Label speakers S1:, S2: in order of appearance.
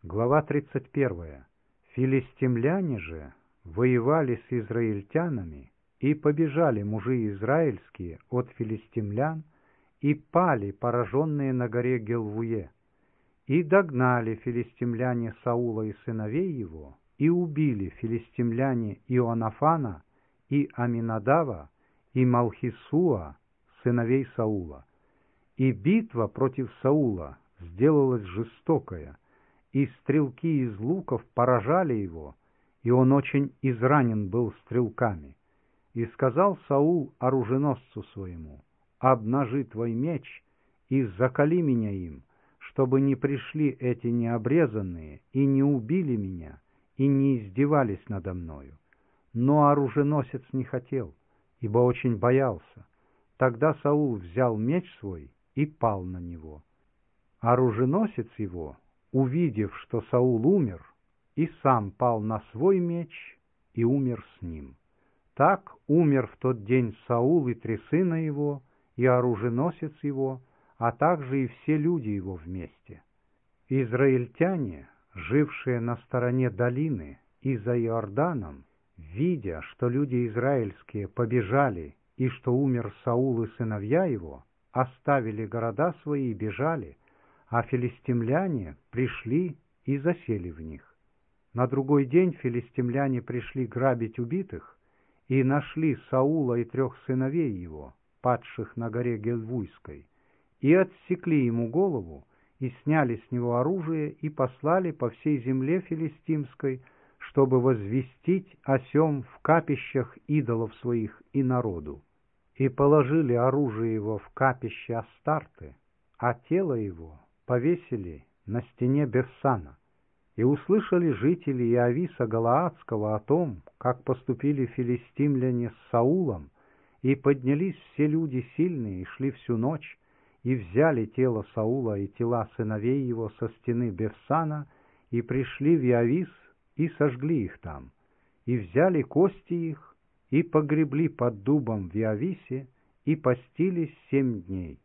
S1: Глава 31. Филистимляне же воевали с израильтянами, и побежали мужи израильские от филистимлян, и пали, пораженные на горе Гелвуе. И догнали филистимляне Саула и сыновей его, и убили филистимляне Ионафана, и Аминадава, и Малхисуа, сыновей Саула. И битва против Саула сделалась жестокая, и стрелки из луков поражали его, и он очень изранен был стрелками. И сказал Саул оруженосцу своему: «Обнажи твой меч и заколи меня им, чтобы не пришли эти необрезанные и не убили меня, и не издевались надо мною». Но оруженосец не хотел, ибо очень боялся. Тогда Саул взял меч свой и пал на него. Оруженосец его, увидев, что Саул умер, и сам пал на свой меч и умер с ним. Так умер в тот день Саул и 3 сына его, и оруженосец его, а также и все люди его вместе. Израильтяне, жившие на стороне долины и за Иорданом, видя, что люди израильские побежали и что умер Саул и сыновья его, оставили города свои и бежали, а филистимляне пришли и засели в них. На другой день филистимляне пришли грабить убитых, и нашли Саула и 3 сыновей его, падших на горе Гелвуйской, и отсекли ему голову, и сняли с него оружие, и послали по всей земле филистимской, чтобы возвестить о сем в капищах идолов своих и народу. И положили оружие его в капище Астарты, а тело его повесили на стене Бессана. И услышали жители Иависа Галаадского о том, как поступили филистимляне с Саулом, и поднялись все люди сильные, и шли всю ночь, и взяли тело Саула и тела сыновей его со стены Бессана, и пришли в Иавис, и сожгли их там, и взяли кости их, и погребли под дубом в Иависе, и постились 7 дней.